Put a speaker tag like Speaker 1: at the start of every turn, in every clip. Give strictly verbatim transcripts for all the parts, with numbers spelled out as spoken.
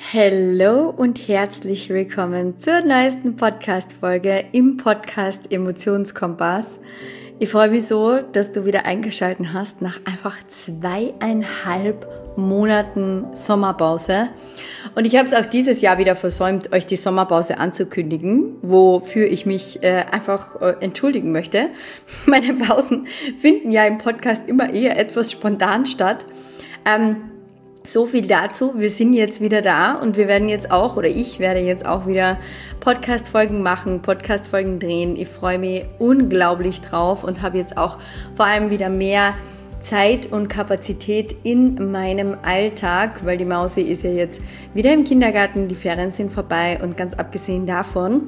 Speaker 1: Hallo und herzlich willkommen zur neuesten Podcast-Folge im Podcast Emotionskompass. Ich freue mich so, dass du wieder eingeschaltet hast nach einfach zweieinhalb Monaten Sommerpause. Und ich habe es auch dieses Jahr wieder versäumt, euch die Sommerpause anzukündigen, wofür ich mich äh, einfach äh, entschuldigen möchte. Meine Pausen finden ja im Podcast immer eher etwas spontan statt. Ähm, So viel dazu. Wir sind jetzt wieder da und wir werden jetzt auch, oder ich werde jetzt auch wieder Podcast-Folgen machen, Podcast-Folgen drehen. Ich freue mich unglaublich drauf und habe jetzt auch vor allem wieder mehr Zeit und Kapazität in meinem Alltag, weil die Mausi ist ja jetzt wieder im Kindergarten, die Ferien sind vorbei und ganz abgesehen davon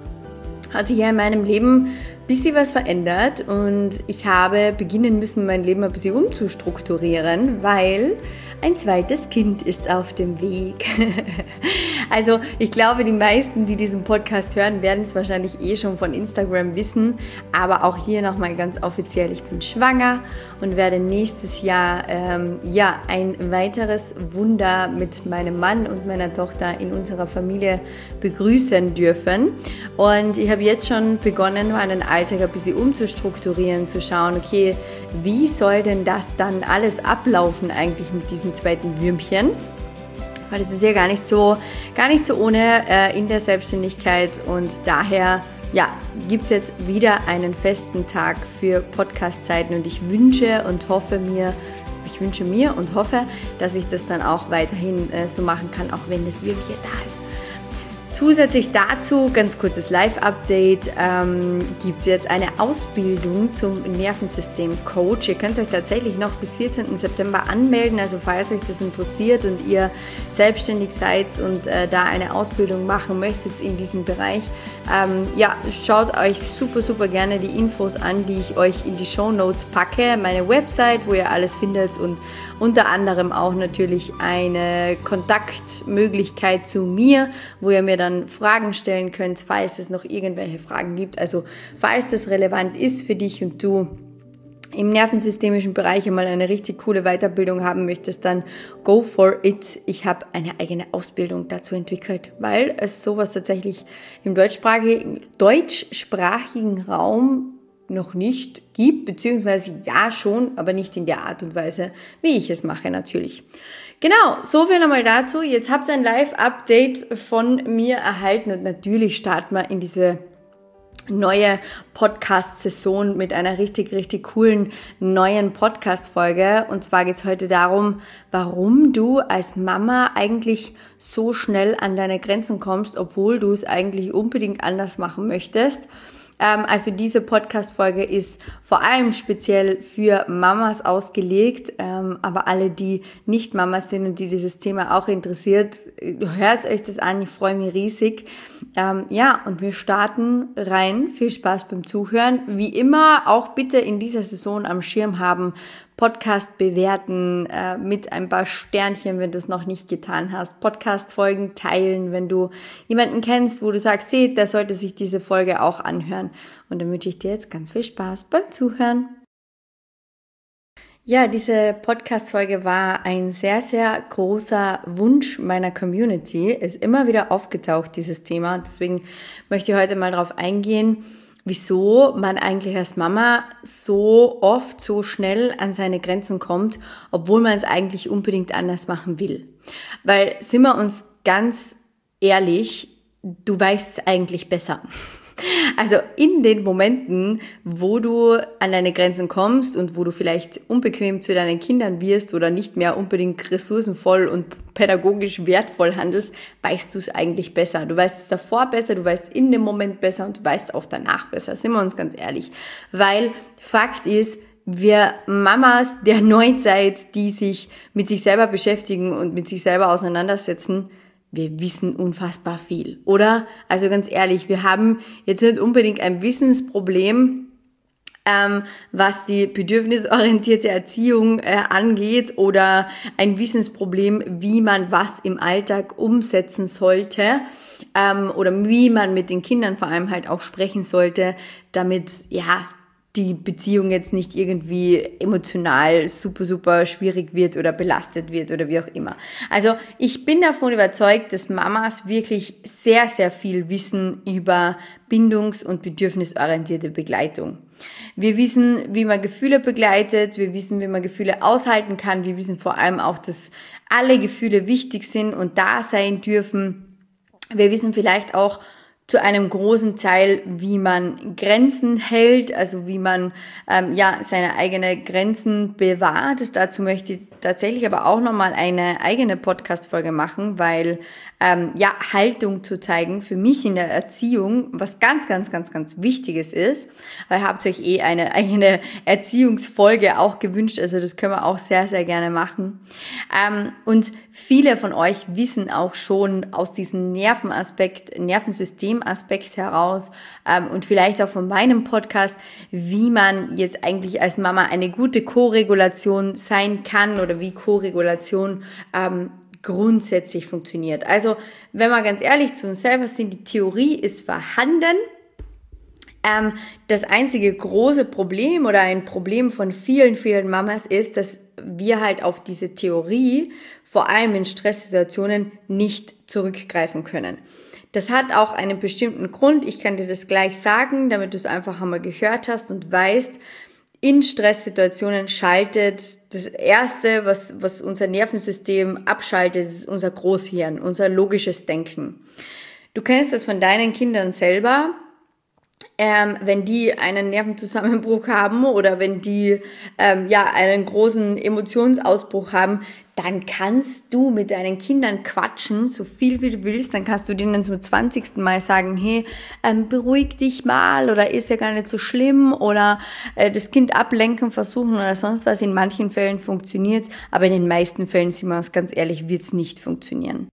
Speaker 1: hat sich ja in meinem Leben ein bisschen was verändert und ich habe beginnen müssen, mein Leben ein bisschen umzustrukturieren, weil ein zweites Kind ist auf dem Weg. Also ich glaube, die meisten, die diesen Podcast hören, werden es wahrscheinlich eh schon von Instagram wissen, aber auch hier nochmal ganz offiziell, ich bin schwanger und werde nächstes Jahr ähm, ja, ein weiteres Wunder mit meinem Mann und meiner Tochter in unserer Familie begrüßen dürfen. Und ich habe jetzt schon begonnen, meinen Alltag ein bisschen umzustrukturieren, zu schauen, okay, wie soll denn das dann alles ablaufen eigentlich mit diesem zweiten Würmchen? Weil das ist ja gar nicht so, gar nicht so ohne äh, in der Selbstständigkeit und daher ja, gibt es jetzt wieder einen festen Tag für Podcast-Zeiten und ich wünsche und hoffe mir, ich wünsche mir und hoffe, dass ich das dann auch weiterhin äh, so machen kann, auch wenn das Würmchen da ist. Zusätzlich dazu, ganz kurzes Live-Update, ähm, gibt es jetzt eine Ausbildung zum Nervensystem-Coach. Ihr könnt euch tatsächlich noch bis vierzehnten September anmelden, also falls euch das interessiert und ihr selbstständig seid und äh, da eine Ausbildung machen möchtet in diesem Bereich, ähm, ja, schaut euch super, super gerne die Infos an, die ich euch in die Shownotes packe. Meine Website, wo ihr alles findet und unter anderem auch natürlich eine Kontaktmöglichkeit zu mir, wo ihr mir dann Fragen stellen könnt, falls es noch irgendwelche Fragen gibt. Also falls das relevant ist für dich und du im nervensystemischen Bereich einmal eine richtig coole Weiterbildung haben möchtest, dann go for it. Ich habe eine eigene Ausbildung dazu entwickelt, weil es sowas tatsächlich im deutschsprachigen, deutschsprachigen Raum noch nicht gibt, beziehungsweise ja schon, aber nicht in der Art und Weise, wie ich es mache natürlich. Genau, so viel nochmal dazu. Jetzt habt ihr ein Live-Update von mir erhalten und natürlich starten wir in diese neue Podcast-Saison mit einer richtig, richtig coolen neuen Podcast-Folge. Und zwar geht es heute darum, warum du als Mama eigentlich so schnell an deine Grenzen kommst, obwohl du es eigentlich unbedingt anders machen möchtest. Also diese Podcast-Folge ist vor allem speziell für Mamas ausgelegt, aber alle, die nicht Mamas sind und die dieses Thema auch interessiert, hört euch das an, ich freue mich riesig. Ja, und wir starten rein. Viel Spaß beim Zuhören. Wie immer, auch bitte in dieser Saison am Schirm haben, Podcast bewerten äh, mit ein paar Sternchen, wenn du es noch nicht getan hast. Podcast-Folgen teilen, wenn du jemanden kennst, wo du sagst, hey, der sollte sich diese Folge auch anhören. Und dann wünsche ich dir jetzt ganz viel Spaß beim Zuhören. Ja, diese Podcast-Folge war ein sehr, sehr großer Wunsch meiner Community. Ist immer wieder aufgetaucht, dieses Thema. Deswegen möchte ich heute mal darauf eingehen, wieso man eigentlich als Mama so oft, so schnell an seine Grenzen kommt, obwohl man es eigentlich unbedingt anders machen will. Weil, sind wir uns ganz ehrlich, du weißt es eigentlich besser. Also in den Momenten, wo du an deine Grenzen kommst und wo du vielleicht unbequem zu deinen Kindern wirst oder nicht mehr unbedingt ressourcenvoll und pädagogisch wertvoll handelst, weißt du es eigentlich besser. Du weißt es davor besser, du weißt in dem Moment besser und du weißt auch danach besser, sind wir uns ganz ehrlich. Weil Fakt ist, wir Mamas der Neuzeit, die sich mit sich selber beschäftigen und mit sich selber auseinandersetzen, wir wissen unfassbar viel, oder? Also ganz ehrlich, wir haben jetzt nicht unbedingt ein Wissensproblem, ähm, was die bedürfnisorientierte Erziehung äh, angeht oder ein Wissensproblem, wie man was im Alltag umsetzen sollte ähm, oder wie man mit den Kindern vor allem halt auch sprechen sollte, damit, ja, die Beziehung jetzt nicht irgendwie emotional super, super schwierig wird oder belastet wird oder wie auch immer. Also ich bin davon überzeugt, dass Mamas wirklich sehr, sehr viel wissen über bindungs- und bedürfnisorientierte Begleitung. Wir wissen, wie man Gefühle begleitet, wir wissen, wie man Gefühle aushalten kann, wir wissen vor allem auch, dass alle Gefühle wichtig sind und da sein dürfen. Wir wissen vielleicht auch, zu einem großen Teil, wie man Grenzen hält, also wie man ähm, ja seine eigenen Grenzen bewahrt. Dazu möchte ich tatsächlich aber auch nochmal eine eigene Podcast-Folge machen, weil ähm, ja Haltung zu zeigen für mich in der Erziehung was ganz, ganz, ganz, ganz Wichtiges ist. Weil ihr habt euch eh eine eigene Erziehungsfolge auch gewünscht, also das können wir auch sehr, sehr gerne machen. Ähm, und viele von euch wissen auch schon aus diesem Nervenaspekt, Nervensystem Aspekt heraus ähm, und vielleicht auch von meinem Podcast, wie man jetzt eigentlich als Mama eine gute Co-Regulation sein kann oder wie Co-Regulation ähm, grundsätzlich funktioniert. Also wenn wir ganz ehrlich zu uns selber sind, die Theorie ist vorhanden. Ähm, das einzige große Problem oder ein Problem von vielen, vielen Mamas ist, dass wir halt auf diese Theorie vor allem in Stresssituationen nicht zurückgreifen können. Das hat auch einen bestimmten Grund. Ich kann dir das gleich sagen, damit du es einfach einmal gehört hast und weißt, in Stresssituationen schaltet das Erste, was, was unser Nervensystem abschaltet, ist unser Großhirn, unser logisches Denken. Du kennst das von deinen Kindern selber. Ähm, wenn die einen Nervenzusammenbruch haben oder wenn die ähm, ja einen großen Emotionsausbruch haben, dann kannst du mit deinen Kindern quatschen, so viel wie du willst, dann kannst du denen zum zwanzigsten Mal sagen, hey, ähm, beruhig dich mal oder ist ja gar nicht so schlimm oder äh, das Kind ablenken versuchen oder sonst was. In manchen Fällen funktioniert's, aber in den meisten Fällen, sind wir uns ganz ehrlich, wird's nicht funktionieren.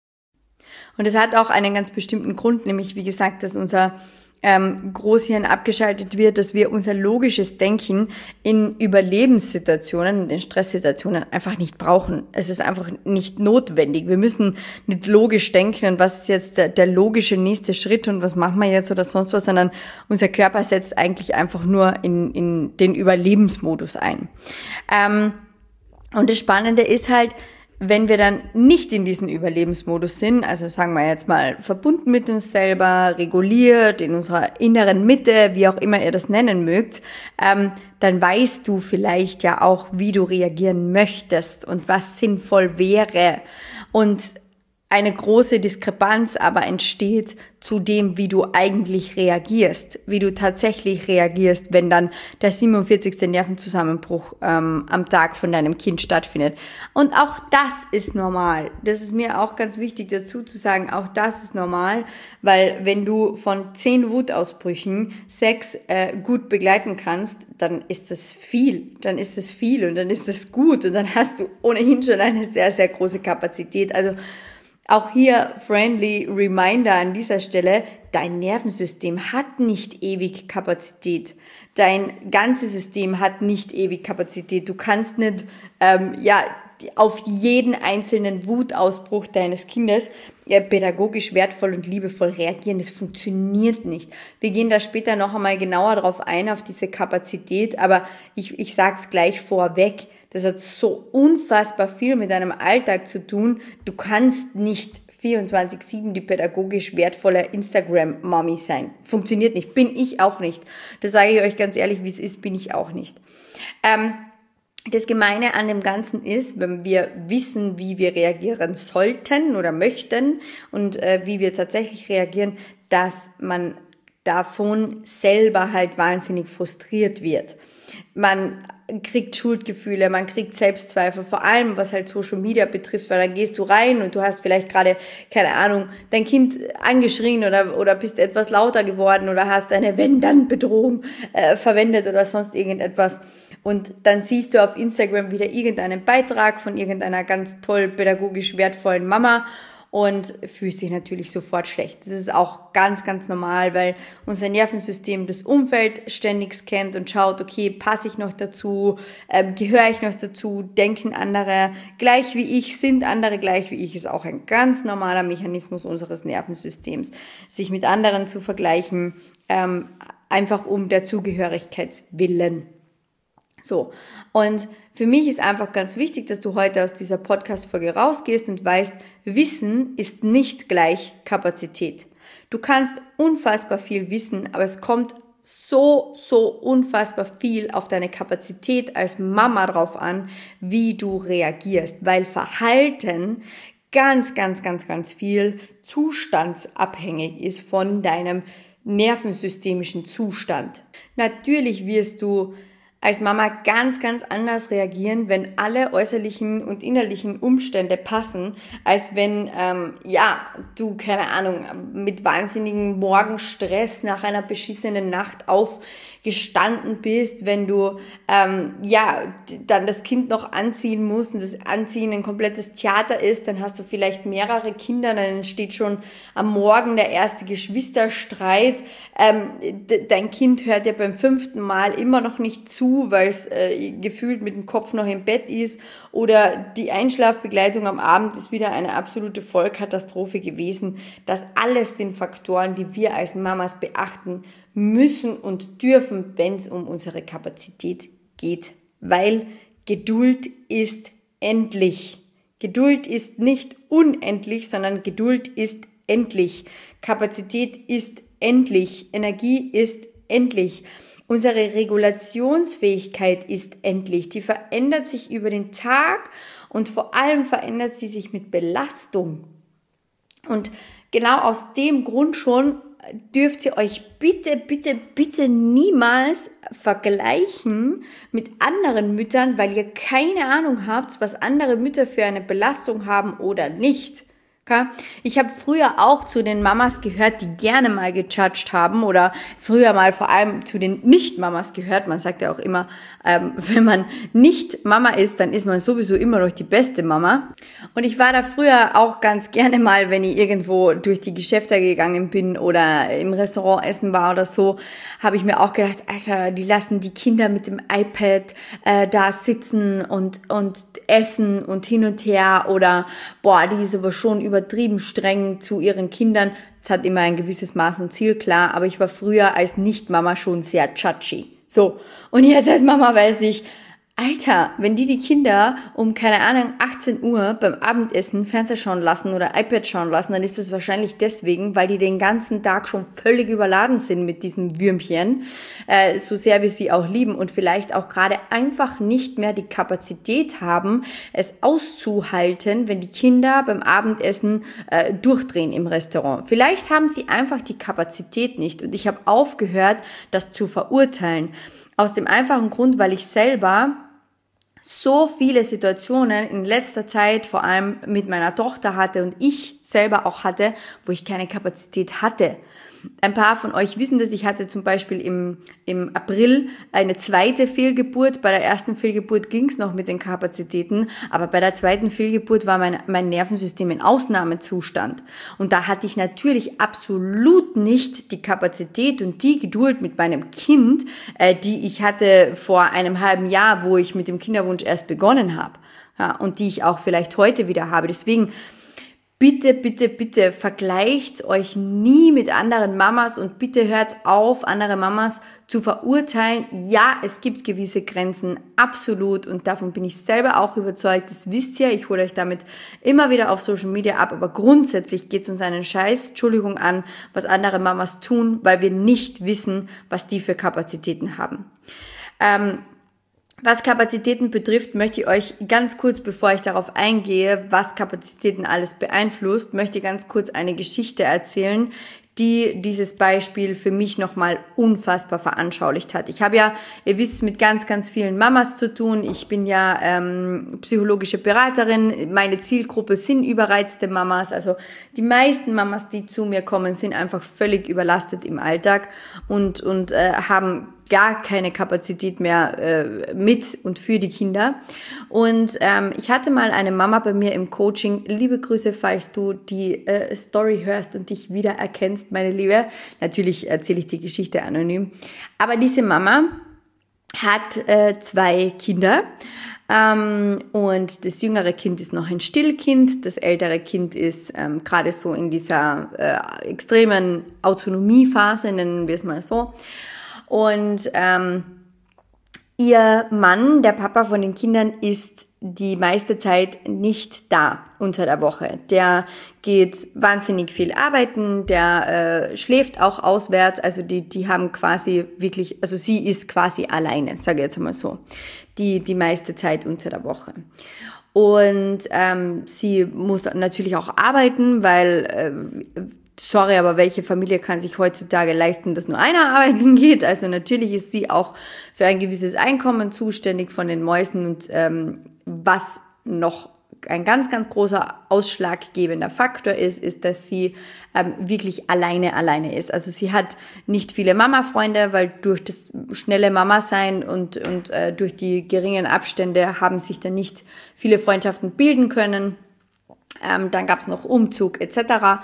Speaker 1: Und das hat auch einen ganz bestimmten Grund, nämlich wie gesagt, dass unser ähm, Großhirn abgeschaltet wird, dass wir unser logisches Denken in Überlebenssituationen, in Stresssituationen einfach nicht brauchen. Es ist einfach nicht notwendig. Wir müssen nicht logisch denken und was ist jetzt der, der logische nächste Schritt und was machen wir jetzt oder sonst was, sondern unser Körper setzt eigentlich einfach nur in, in den Überlebensmodus ein. Ähm, und das Spannende ist halt, wenn wir dann nicht in diesem Überlebensmodus sind, also sagen wir jetzt mal verbunden mit uns selber, reguliert, in unserer inneren Mitte, wie auch immer ihr das nennen mögt, ähm, dann weißt du vielleicht ja auch, wie du reagieren möchtest und was sinnvoll wäre. Und eine große Diskrepanz aber entsteht zu dem, wie du eigentlich reagierst, wie du tatsächlich reagierst, wenn dann der siebenundvierzigste Nervenzusammenbruch ähm, am Tag von deinem Kind stattfindet. Und auch das ist normal. Das ist mir auch ganz wichtig dazu zu sagen, auch das ist normal, weil wenn du von zehn Wutausbrüchen sechs äh, gut begleiten kannst, dann ist das viel, dann ist das viel und dann ist das gut und dann hast du ohnehin schon eine sehr, sehr große Kapazität. Also auch hier friendly Reminder an dieser Stelle, dein Nervensystem hat nicht ewig Kapazität. Dein ganzes System hat nicht ewig Kapazität. Du kannst nicht ähm, ja auf jeden einzelnen Wutausbruch deines Kindes ja, pädagogisch wertvoll und liebevoll reagieren. Das funktioniert nicht. Wir gehen da später noch einmal genauer drauf ein, auf diese Kapazität, aber ich, ich sag's gleich vorweg. Das hat so unfassbar viel mit deinem Alltag zu tun. Du kannst nicht vierundzwanzig sieben die pädagogisch wertvolle Instagram-Mommy sein. Funktioniert nicht. Bin ich auch nicht. Das sage ich euch ganz ehrlich, wie es ist, bin ich auch nicht. Ähm, das Gemeine an dem Ganzen ist, wenn wir wissen, wie wir reagieren sollten oder möchten und äh, wie wir tatsächlich reagieren, dass man davon selber halt wahnsinnig frustriert wird. Man kriegt Schuldgefühle, man kriegt Selbstzweifel, vor allem was halt Social Media betrifft, weil dann gehst du rein und du hast vielleicht gerade, keine Ahnung, dein Kind angeschrien oder, oder bist etwas lauter geworden oder hast eine Wenn-Dann-Bedrohung äh, verwendet oder sonst irgendetwas und dann siehst du auf Instagram wieder irgendeinen Beitrag von irgendeiner ganz toll pädagogisch wertvollen Mama und fühlst dich natürlich sofort schlecht. Das ist auch ganz, ganz normal, weil unser Nervensystem das Umfeld ständig scannt und schaut, okay, passe ich noch dazu, äh, gehöre ich noch dazu, denken andere gleich wie ich, sind andere gleich wie ich, ist auch ein ganz normaler Mechanismus unseres Nervensystems. Sich mit anderen zu vergleichen, ähm, einfach um der Zugehörigkeitswillen. So, und für mich ist einfach ganz wichtig, dass du heute aus dieser Podcast-Folge rausgehst und weißt, Wissen ist nicht gleich Kapazität. Du kannst unfassbar viel wissen, aber es kommt so, so unfassbar viel auf deine Kapazität als Mama drauf an, wie du reagierst, weil Verhalten ganz, ganz, ganz, ganz viel zustandsabhängig ist von deinem nervensystemischen Zustand. Natürlich wirst du als Mama ganz, ganz anders reagieren, wenn alle äußerlichen und innerlichen Umstände passen, als wenn, ähm, ja, du, keine Ahnung, mit wahnsinnigem Morgenstress nach einer beschissenen Nacht aufgestanden bist, wenn du, ähm, ja, dann das Kind noch anziehen musst und das Anziehen ein komplettes Theater ist, dann hast du vielleicht mehrere Kinder, dann entsteht schon am Morgen der erste Geschwisterstreit, ähm, d- dein Kind hört ja beim fünften Mal immer noch nicht zu, weil es äh, gefühlt mit dem Kopf noch im Bett ist, oder die Einschlafbegleitung am Abend ist wieder eine absolute Vollkatastrophe gewesen. Das alles sind Faktoren, die wir als Mamas beachten müssen und dürfen, wenn es um unsere Kapazität geht, weil Geduld ist endlich. Geduld ist nicht unendlich, sondern Geduld ist endlich. Kapazität ist endlich. Energie ist endlich. Unsere Regulationsfähigkeit ist endlich. Die verändert sich über den Tag und vor allem verändert sie sich mit Belastung. Und genau aus dem Grund schon dürft ihr euch bitte, bitte, bitte niemals vergleichen mit anderen Müttern, weil ihr keine Ahnung habt, was andere Mütter für eine Belastung haben oder nicht. Ich habe früher auch zu den Mamas gehört, die gerne mal gejudged haben, oder früher mal vor allem zu den Nicht-Mamas gehört. Man sagt ja auch immer, ähm, wenn man nicht Mama ist, dann ist man sowieso immer noch die beste Mama. Und ich war da früher auch ganz gerne mal, wenn ich irgendwo durch die Geschäfte gegangen bin oder im Restaurant essen war oder so, habe ich mir auch gedacht, Alter, die lassen die Kinder mit dem iPad äh, da sitzen und, und essen und hin und her, oder boah, die ist aber schon über übertrieben streng zu ihren Kindern. Es hat immer ein gewisses Maß und Ziel, klar, aber ich war früher als Nicht-Mama schon sehr judgy. So, und jetzt als Mama weiß ich, Alter, wenn die die Kinder um, keine Ahnung, achtzehn Uhr beim Abendessen Fernseher schauen lassen oder iPad schauen lassen, dann ist das wahrscheinlich deswegen, weil die den ganzen Tag schon völlig überladen sind mit diesen Würmchen, äh, so sehr wir sie auch lieben, und vielleicht auch gerade einfach nicht mehr die Kapazität haben, es auszuhalten, wenn die Kinder beim Abendessen äh, durchdrehen im Restaurant. Vielleicht haben sie einfach die Kapazität nicht, und ich habe aufgehört, das zu verurteilen. Aus dem einfachen Grund, weil ich selber so viele Situationen in letzter Zeit, vor allem mit meiner Tochter hatte und ich selber auch hatte, wo ich keine Kapazität hatte. Ein paar von euch wissen das, ich hatte zum Beispiel im, im April eine zweite Fehlgeburt. Bei der ersten Fehlgeburt ging es noch mit den Kapazitäten, aber bei der zweiten Fehlgeburt war mein, mein Nervensystem in Ausnahmezustand. Und da hatte ich natürlich absolut nicht die Kapazität und die Geduld mit meinem Kind, äh, die ich hatte vor einem halben Jahr, wo ich mit dem Kinderwunsch erst begonnen habe. Ja, und die ich auch vielleicht heute wieder habe. Deswegen Bitte, bitte, bitte vergleicht euch nie mit anderen Mamas und bitte hört auf, andere Mamas zu verurteilen. Ja, es gibt gewisse Grenzen, absolut, und davon bin ich selber auch überzeugt. Das wisst ihr, ich hole euch damit immer wieder auf Social Media ab, aber grundsätzlich geht es uns einen Scheiß, Entschuldigung, an, was andere Mamas tun, weil wir nicht wissen, was die für Kapazitäten haben. Ähm, Was Kapazitäten betrifft, möchte ich euch ganz kurz, bevor ich darauf eingehe, was Kapazitäten alles beeinflusst, möchte ich ganz kurz eine Geschichte erzählen, die dieses Beispiel für mich nochmal unfassbar veranschaulicht hat. Ich habe ja, ihr wisst, mit ganz, ganz vielen Mamas zu tun. Ich bin ja ähm, psychologische Beraterin. Meine Zielgruppe sind überreizte Mamas. Also die meisten Mamas, die zu mir kommen, sind einfach völlig überlastet im Alltag und, und äh, haben gar keine Kapazität mehr äh, mit und für die Kinder. Und ähm, ich hatte mal eine Mama bei mir im Coaching. Liebe Grüße, falls du die äh, Story hörst und dich wiedererkennst, meine Liebe. Natürlich erzähle ich die Geschichte anonym. Aber diese Mama hat äh, zwei Kinder. Ähm, und das jüngere Kind ist noch ein Stillkind. Das ältere Kind ist ähm, gerade so in dieser äh, extremen Autonomiephase, nennen wir es mal so. Und ähm, ihr Mann, der Papa von den Kindern, ist die meiste Zeit nicht da unter der Woche. Der geht wahnsinnig viel arbeiten, der äh, schläft auch auswärts, also die, die haben quasi wirklich, also sie ist quasi alleine, sage ich jetzt einmal so, die, die meiste Zeit unter der Woche. Und ähm, sie muss natürlich auch arbeiten, weil, äh, sorry, aber welche Familie kann sich heutzutage leisten, dass nur einer arbeiten geht? Also natürlich ist sie auch für ein gewisses Einkommen zuständig von den Mäusen. Und ähm, was noch ein ganz, ganz großer ausschlaggebender Faktor ist, ist, dass sie ähm, wirklich alleine, alleine ist. Also sie hat nicht viele Mama-Freunde, weil durch das schnelle Mama-Sein und, und äh, durch die geringen Abstände haben sich dann nicht viele Freundschaften bilden können. Ähm, dann gab es noch Umzug et cetera.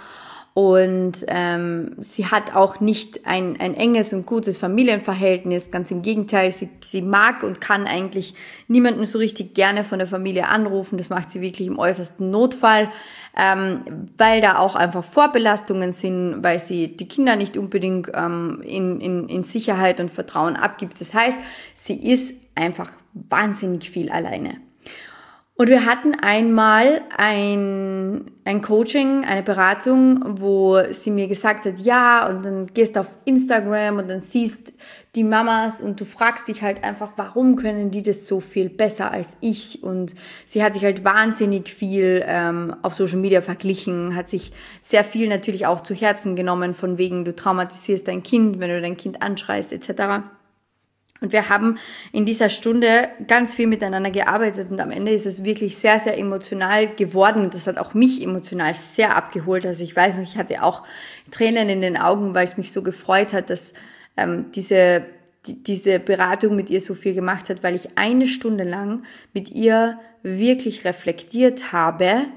Speaker 1: Und ähm, sie hat auch nicht ein, ein enges und gutes Familienverhältnis, ganz im Gegenteil, sie, sie mag und kann eigentlich niemanden so richtig gerne von der Familie anrufen, das macht sie wirklich im äußersten Notfall, ähm, weil da auch einfach Vorbelastungen sind, weil sie die Kinder nicht unbedingt ähm, in, in, in Sicherheit und Vertrauen abgibt. Das heißt, sie ist einfach wahnsinnig viel alleine. Und wir hatten einmal ein, ein Coaching, eine Beratung, wo sie mir gesagt hat, ja, und dann gehst du auf Instagram und dann siehst die Mamas und du fragst dich halt einfach, warum können die das so viel besser als ich? Und sie hat sich halt wahnsinnig viel ähm, auf Social Media verglichen, hat sich sehr viel natürlich auch zu Herzen genommen, von wegen, du traumatisierst dein Kind, wenn du dein Kind anschreist et cetera. Und wir haben in dieser Stunde ganz viel miteinander gearbeitet und am Ende ist es wirklich sehr, sehr emotional geworden. Das hat auch mich emotional sehr abgeholt. Also ich weiß noch, ich hatte auch Tränen in den Augen, weil es mich so gefreut hat, dass ähm, diese, die, diese Beratung mit ihr so viel gemacht hat, weil ich eine Stunde lang mit ihr wirklich reflektiert habe,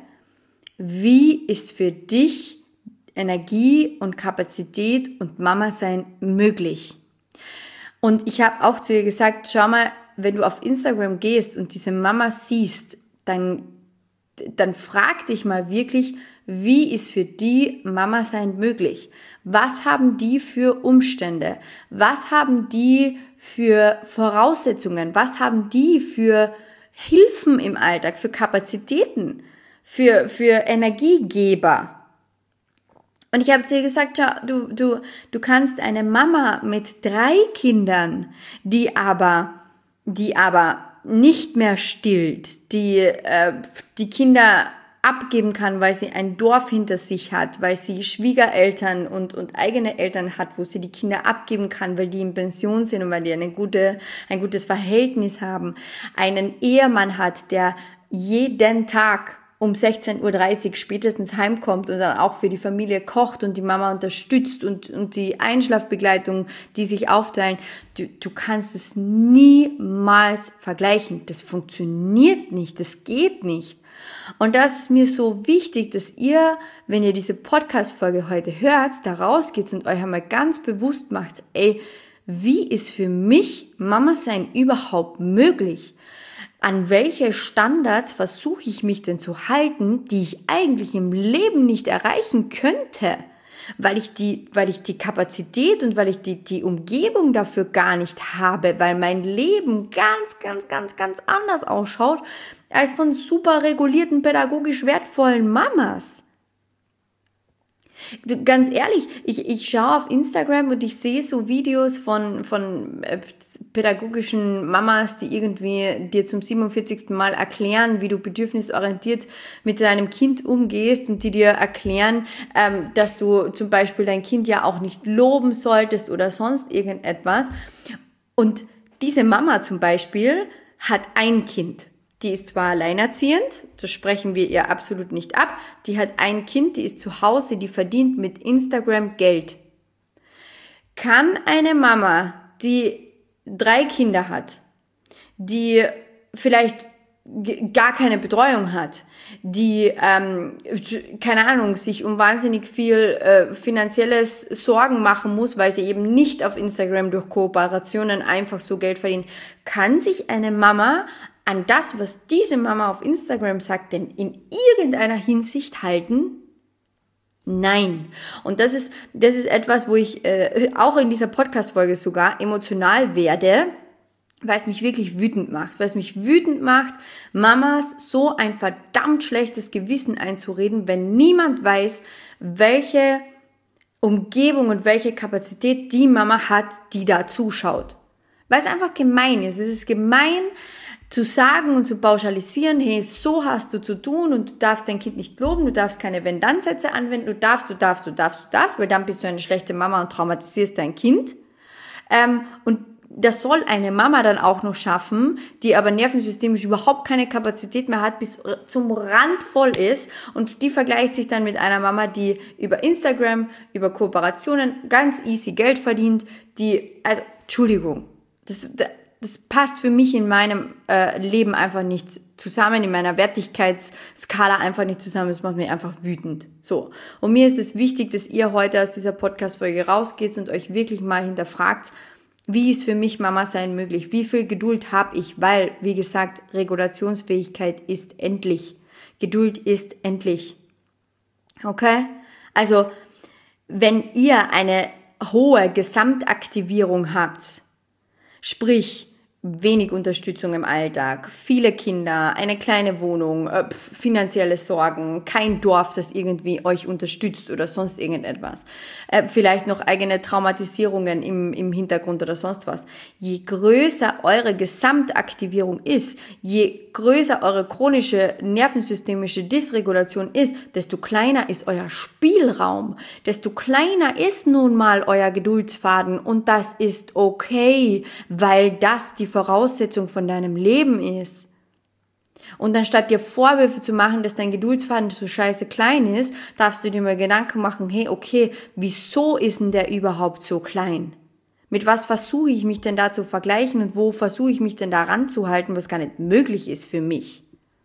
Speaker 1: wie ist für dich Energie und Kapazität und Mama-Sein möglich? Und ich habe auch zu ihr gesagt, schau mal, wenn du auf Instagram gehst und diese Mama siehst, dann, dann frag dich mal wirklich, wie ist für die Mama sein möglich? Was haben die für Umstände? Was haben die für Voraussetzungen? Was haben die für Hilfen im Alltag, für Kapazitäten, für, für Energiegeber? Und ich habe zu ihr gesagt, schau, du, du, du kannst eine Mama mit drei Kindern, die aber, die aber nicht mehr stillt, die äh, die Kinder abgeben kann, weil sie ein Dorf hinter sich hat, weil sie Schwiegereltern und, und eigene Eltern hat, wo sie die Kinder abgeben kann, weil die in Pension sind und weil die eine gute, ein gutes Verhältnis haben, einen Ehemann hat, der jeden Tag um sechzehn Uhr dreißig spätestens heimkommt und dann auch für die Familie kocht und die Mama unterstützt und, und die Einschlafbegleitung, die sich aufteilen. Du, du kannst es niemals vergleichen. Das funktioniert nicht, das geht nicht. Und das ist mir so wichtig, dass ihr, wenn ihr diese Podcast-Folge heute hört, da rausgeht und euch einmal ganz bewusst macht, ey, wie ist für mich Mama-Sein überhaupt möglich? An welche Standards versuche ich mich denn zu halten, die ich eigentlich im Leben nicht erreichen könnte, weil ich die, weil ich die Kapazität und weil ich die, die Umgebung dafür gar nicht habe, weil mein Leben ganz, ganz, ganz, ganz anders ausschaut als von super regulierten, pädagogisch wertvollen Mamas. Du, ganz ehrlich, ich, ich schaue auf Instagram und ich sehe so Videos von, von äh, pädagogischen Mamas, die irgendwie dir zum siebenundvierzigsten Mal erklären, wie du bedürfnisorientiert mit deinem Kind umgehst und die dir erklären, ähm, dass du zum Beispiel dein Kind ja auch nicht loben solltest oder sonst irgendetwas. Und diese Mama zum Beispiel hat ein Kind. Die ist zwar alleinerziehend, das sprechen wir ihr absolut nicht ab, die hat ein Kind, die ist zu Hause, die verdient mit Instagram Geld. Kann eine Mama, die drei Kinder hat, die vielleicht gar keine Betreuung hat, die, ähm, keine Ahnung, sich um wahnsinnig viel äh, finanzielles Sorgen machen muss, weil sie eben nicht auf Instagram durch Kooperationen einfach so Geld verdient, kann sich eine Mama an das, was diese Mama auf Instagram sagt, denn in irgendeiner Hinsicht halten? Nein. Und das ist, das ist etwas, wo ich äh, auch in dieser Podcast-Folge sogar emotional werde, weil es mich wirklich wütend macht, weil es mich wütend macht, Mamas so ein verdammt schlechtes Gewissen einzureden, wenn niemand weiß, welche Umgebung und welche Kapazität die Mama hat, die da zuschaut. Weil es einfach gemein ist. Es ist gemein zu sagen und zu pauschalisieren, hey, so hast du zu tun und du darfst dein Kind nicht loben, du darfst keine Wenn-Dann-Sätze anwenden, du darfst, du darfst, du darfst, du darfst, weil dann bist du eine schlechte Mama und traumatisierst dein Kind. Ähm, und das soll eine Mama dann auch noch schaffen, die aber nervensystemisch überhaupt keine Kapazität mehr hat, bis zum Rand voll ist. Und die vergleicht sich dann mit einer Mama, die über Instagram, über Kooperationen ganz easy Geld verdient, die, also, Entschuldigung, das, das passt für mich in meinem äh, Leben einfach nicht zusammen, in meiner Wertigkeitsskala einfach nicht zusammen. Das macht mich einfach wütend. So. Und mir ist es wichtig, dass ihr heute aus dieser Podcast-Folge rausgeht und euch wirklich mal hinterfragt, wie ist für mich Mama sein möglich? Wie viel Geduld habe ich? Weil, wie gesagt, Regulationsfähigkeit ist endlich. Geduld ist endlich. Okay? Also, wenn ihr eine hohe Gesamtaktivierung habt, sprich, wenig Unterstützung im Alltag, viele Kinder, eine kleine Wohnung, äh, finanzielle Sorgen, kein Dorf, das irgendwie euch unterstützt oder sonst irgendetwas. Äh, vielleicht noch eigene Traumatisierungen im, im Hintergrund oder sonst was. Je größer eure Gesamtaktivierung ist, je größer eure chronische nervensystemische Dysregulation ist, desto kleiner ist euer Spielraum, desto kleiner ist nun mal euer Geduldsfaden und das ist okay, weil das die Voraussetzung von deinem Leben ist. Und anstatt dir Vorwürfe zu machen, dass dein Geduldsfaden so scheiße klein ist, darfst du dir mal Gedanken machen, hey, okay, wieso ist denn der überhaupt so klein? Mit was versuche ich mich denn da zu vergleichen und wo versuche ich mich denn da ranzuhalten, was gar nicht möglich ist für mich?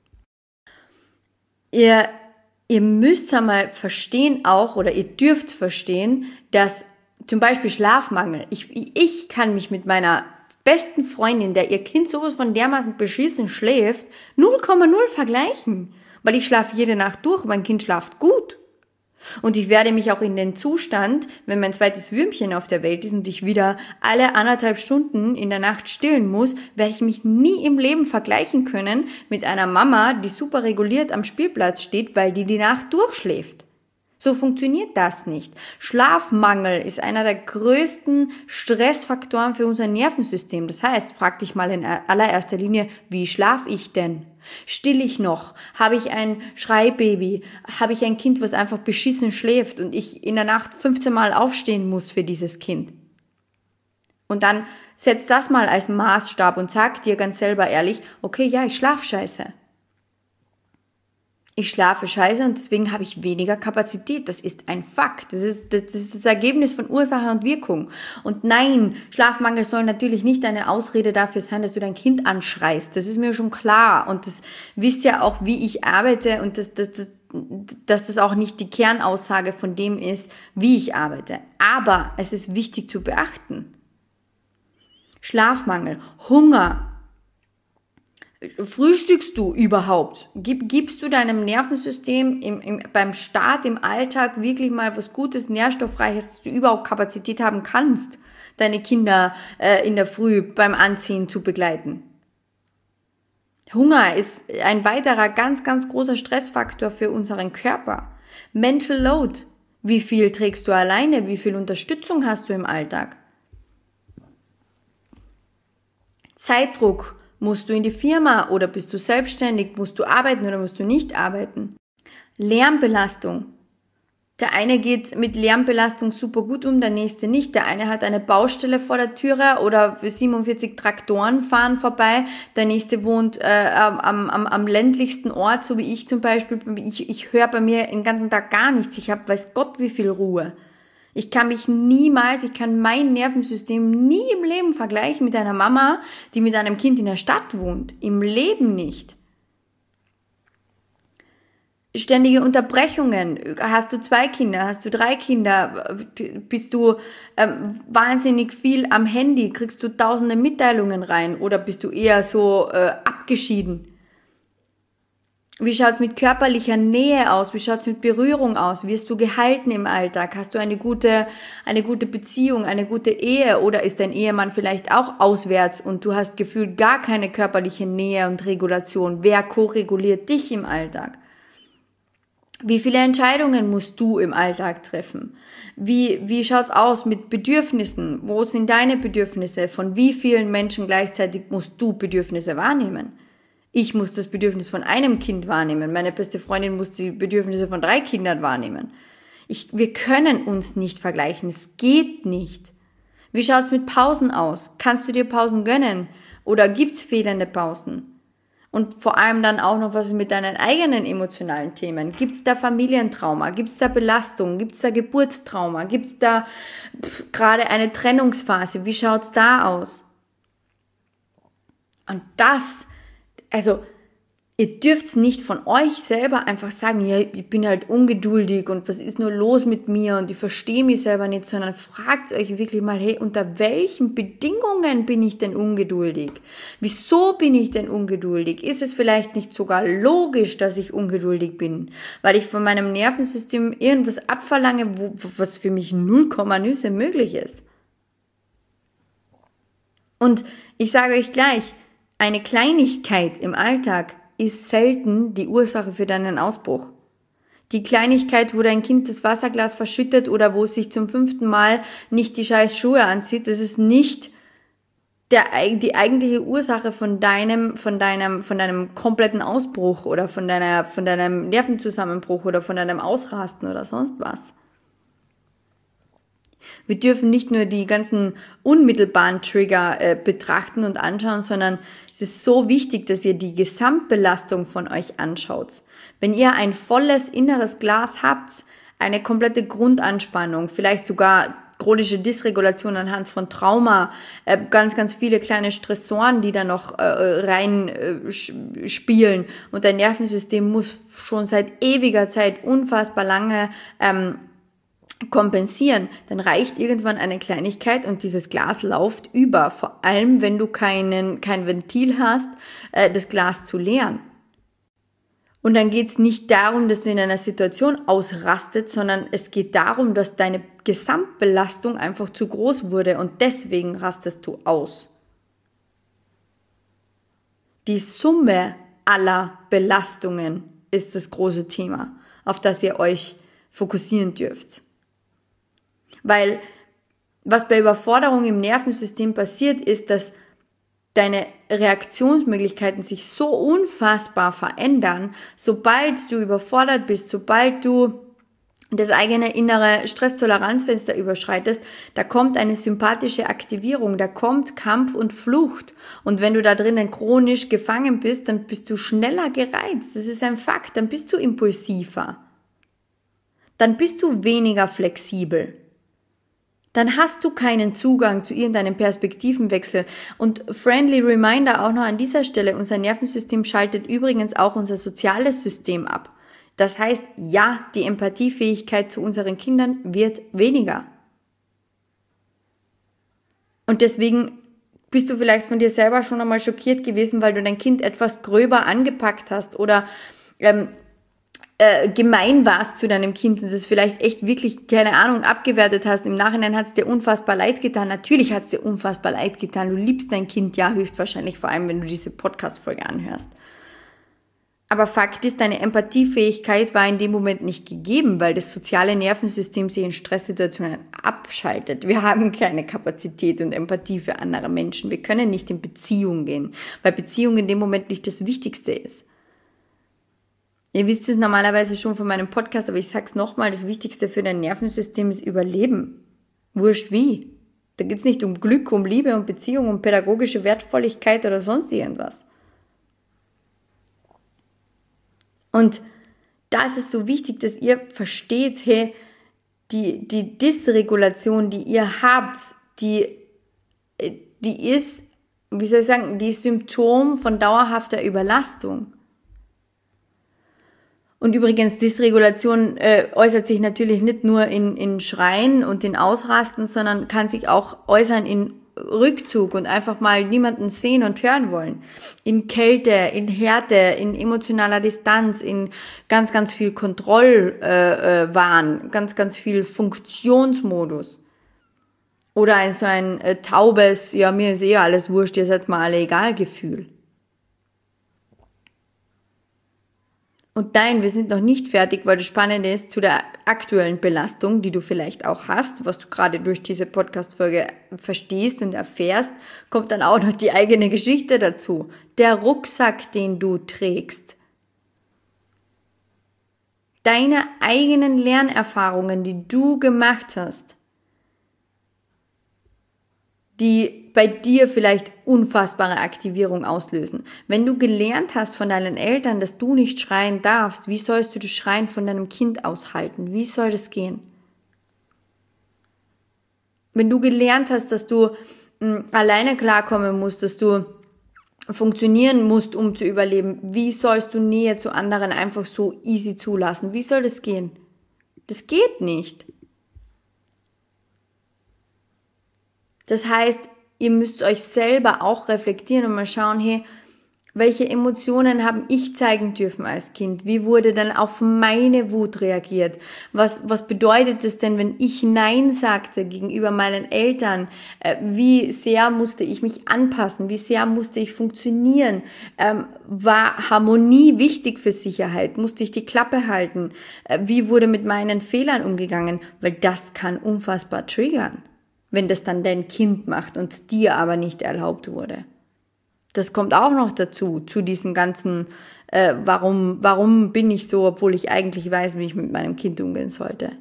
Speaker 1: Ihr, ihr müsst einmal verstehen auch, oder ihr dürft verstehen, dass zum Beispiel Schlafmangel, ich, ich kann mich mit meiner besten Freundin, der ihr Kind sowas von dermaßen beschissen schläft, null Komma null vergleichen. Weil ich schlafe jede Nacht durch, mein Kind schlaft gut. Und ich werde mich auch in den Zustand, wenn mein zweites Würmchen auf der Welt ist und ich wieder alle anderthalb Stunden in der Nacht stillen muss, werde ich mich nie im Leben vergleichen können mit einer Mama, die super reguliert am Spielplatz steht, weil die die Nacht durchschläft. So funktioniert das nicht. Schlafmangel ist einer der größten Stressfaktoren für unser Nervensystem. Das heißt, frag dich mal in allererster Linie, wie schlafe ich denn? Still ich noch? Habe ich ein Schreibaby? Habe ich ein Kind, was einfach beschissen schläft und ich in der Nacht fünfzehn Mal aufstehen muss für dieses Kind? Und dann setz das mal als Maßstab und sag dir ganz selber ehrlich, okay, ja, ich schlafe scheiße. Ich schlafe scheiße und deswegen habe ich weniger Kapazität. Das ist ein Fakt. Das ist das, das ist das Ergebnis von Ursache und Wirkung. Und nein, Schlafmangel soll natürlich nicht eine Ausrede dafür sein, dass du dein Kind anschreist. Das ist mir schon klar. Und das wisst ja auch, wie ich arbeite und das, das, das, dass das auch nicht die Kernaussage von dem ist, wie ich arbeite. Aber es ist wichtig zu beachten. Schlafmangel, Hunger. Frühstückst du überhaupt? Gib, gibst du deinem Nervensystem im, im, beim Start im Alltag wirklich mal was Gutes, Nährstoffreiches, dass du überhaupt Kapazität haben kannst, deine Kinder äh, in der Früh beim Anziehen zu begleiten? Hunger ist ein weiterer ganz, ganz großer Stressfaktor für unseren Körper. Mental Load. Wie viel trägst du alleine? Wie viel Unterstützung hast du im Alltag? Zeitdruck. Musst du in die Firma oder bist du selbstständig? Musst du arbeiten oder musst du nicht arbeiten? Lärmbelastung. Der eine geht mit Lärmbelastung super gut um, der nächste nicht. Der eine hat eine Baustelle vor der Türe oder siebenundvierzig Traktoren fahren vorbei. Der nächste wohnt äh, am, am, am ländlichsten Ort, so wie ich zum Beispiel. Ich, ich höre bei mir den ganzen Tag gar nichts. Ich habe weiß Gott wie viel Ruhe. Ich kann mich niemals, ich kann mein Nervensystem nie im Leben vergleichen mit einer Mama, die mit einem Kind in der Stadt wohnt. Im Leben nicht. Ständige Unterbrechungen. Hast du zwei Kinder? Hast du drei Kinder? Bist du ähm, wahnsinnig viel am Handy? Kriegst du tausende Mitteilungen rein? Oder bist du eher so äh, abgeschieden? Wie schaut es mit körperlicher Nähe aus? Wie schaut es mit Berührung aus? Wirst du gehalten im Alltag? Hast du eine gute, eine gute Beziehung, eine gute Ehe? Oder ist dein Ehemann vielleicht auch auswärts und du hast gefühlt gar keine körperliche Nähe und Regulation? Wer ko-reguliert dich im Alltag? Wie viele Entscheidungen musst du im Alltag treffen? Wie, wie schaut's aus mit Bedürfnissen? Wo sind deine Bedürfnisse? Von wie vielen Menschen gleichzeitig musst du Bedürfnisse wahrnehmen? Ich muss das Bedürfnis von einem Kind wahrnehmen. Meine beste Freundin muss die Bedürfnisse von drei Kindern wahrnehmen. Ich, wir können uns nicht vergleichen. Es geht nicht. Wie schaut's mit Pausen aus? Kannst du dir Pausen gönnen? Oder gibt's fehlende Pausen? Und vor allem dann auch noch, was ist mit deinen eigenen emotionalen Themen? Gibt es da Familientrauma? Gibt es da Belastung? Gibt es da Geburtstrauma? Gibt es da pff, gerade eine Trennungsphase? Wie schaut es da aus? Und das, also ihr dürft nicht von euch selber einfach sagen, ja, ich bin halt ungeduldig und was ist nur los mit mir und ich verstehe mich selber nicht, sondern fragt euch wirklich mal, hey, unter welchen Bedingungen bin ich denn ungeduldig? Wieso bin ich denn ungeduldig? Ist es vielleicht nicht sogar logisch, dass ich ungeduldig bin, weil ich von meinem Nervensystem irgendwas abverlange, wo, was für mich null Komma Nüsse möglich ist? Und ich sage euch gleich, eine Kleinigkeit im Alltag ist selten die Ursache für deinen Ausbruch. Die Kleinigkeit, wo dein Kind das Wasserglas verschüttet oder wo es sich zum fünften Mal nicht die scheiß Schuhe anzieht, das ist nicht der, die eigentliche Ursache von deinem, von deinem, von deinem kompletten Ausbruch oder von deiner, von deinem Nervenzusammenbruch oder von deinem Ausrasten oder sonst was. Wir dürfen nicht nur die ganzen unmittelbaren Trigger äh, betrachten und anschauen, sondern es ist so wichtig, dass ihr die Gesamtbelastung von euch anschaut. Wenn ihr ein volles inneres Glas habt, eine komplette Grundanspannung, vielleicht sogar chronische Dysregulation anhand von Trauma, äh, ganz, ganz viele kleine Stressoren, die da noch äh, rein äh, spielen und dein Nervensystem muss schon seit ewiger Zeit unfassbar lange ähm, kompensieren, dann reicht irgendwann eine Kleinigkeit und dieses Glas läuft über, vor allem wenn du keinen, kein Ventil hast, äh, das Glas zu leeren. Und dann geht es nicht darum, dass du in einer Situation ausrastet, sondern es geht darum, dass deine Gesamtbelastung einfach zu groß wurde und deswegen rastest du aus. Die Summe aller Belastungen ist das große Thema, auf das ihr euch fokussieren dürft. Weil was bei Überforderung im Nervensystem passiert, ist, dass deine Reaktionsmöglichkeiten sich so unfassbar verändern, sobald du überfordert bist, sobald du das eigene innere Stresstoleranzfenster überschreitest, da kommt eine sympathische Aktivierung, da kommt Kampf und Flucht. Und wenn du da drinnen chronisch gefangen bist, dann bist du schneller gereizt. Das ist ein Fakt. Dann bist du impulsiver. Dann bist du weniger flexibel. Dann hast du keinen Zugang zu irgendeinem Perspektivenwechsel. Und friendly reminder auch noch an dieser Stelle, unser Nervensystem schaltet übrigens auch unser soziales System ab. Das heißt, ja, die Empathiefähigkeit zu unseren Kindern wird weniger. Und deswegen bist du vielleicht von dir selber schon einmal schockiert gewesen, weil du dein Kind etwas gröber angepackt hast oder ähm, äh, gemein warst zu deinem Kind und es vielleicht echt wirklich, keine Ahnung, abgewertet hast. Im Nachhinein hat es dir unfassbar leid getan. Natürlich hat es dir unfassbar leid getan. Du liebst dein Kind ja höchstwahrscheinlich, vor allem wenn du diese Podcast-Folge anhörst. Aber Fakt ist, deine Empathiefähigkeit war in dem Moment nicht gegeben, weil das soziale Nervensystem sich in Stresssituationen abschaltet. Wir haben keine Kapazität und Empathie für andere Menschen. Wir können nicht in Beziehung gehen, weil Beziehung in dem Moment nicht das Wichtigste ist. Ihr wisst es normalerweise schon von meinem Podcast, aber ich sag's nochmal, das Wichtigste für dein Nervensystem ist Überleben. Wurscht wie. Da geht's nicht um Glück, um Liebe, um Beziehung, um pädagogische Wertvolligkeit oder sonst irgendwas. Und das ist so wichtig, dass ihr versteht, hey, die, die Dysregulation, die ihr habt, die, die ist, wie soll ich sagen, die ist Symptom von dauerhafter Überlastung. Und übrigens, Dysregulation äh, äußert sich natürlich nicht nur in, in Schreien und in Ausrasten, sondern kann sich auch äußern in Rückzug und einfach mal niemanden sehen und hören wollen. In Kälte, in Härte, in emotionaler Distanz, in ganz, ganz viel Kontrollwahn, äh, ganz, ganz viel Funktionsmodus. Oder ein, so ein äh, taubes, ja, mir ist eh alles wurscht, ihr seid mal alle egal Gefühl. Und nein, wir sind noch nicht fertig, weil das Spannende ist, zu der aktuellen Belastung, die du vielleicht auch hast, was du gerade durch diese Podcast-Folge verstehst und erfährst, kommt dann auch noch die eigene Geschichte dazu. Der Rucksack, den du trägst. Deine eigenen Lernerfahrungen, die du gemacht hast, die bei dir vielleicht unfassbare Aktivierung auslösen. Wenn du gelernt hast von deinen Eltern, dass du nicht schreien darfst, wie sollst du das Schreien von deinem Kind aushalten? Wie soll das gehen? Wenn du gelernt hast, dass du mh, alleine klarkommen musst, dass du funktionieren musst, um zu überleben, wie sollst du Nähe zu anderen einfach so easy zulassen? Wie soll das gehen? Das geht nicht. Das heißt, ihr müsst euch selber auch reflektieren und mal schauen, hey, welche Emotionen habe ich zeigen dürfen als Kind? Wie wurde dann auf meine Wut reagiert? Was, was bedeutet es denn, wenn ich Nein sagte gegenüber meinen Eltern? Äh, wie sehr musste ich mich anpassen? Wie sehr musste ich funktionieren? Ähm, war Harmonie wichtig für Sicherheit? Musste ich die Klappe halten? Äh, wie wurde mit meinen Fehlern umgegangen? Weil das kann unfassbar triggern, wenn das dann dein Kind macht und dir aber nicht erlaubt wurde. Das kommt auch noch dazu, zu diesem ganzen, äh, warum, warum bin ich so, obwohl ich eigentlich weiß, wie ich mit meinem Kind umgehen sollte.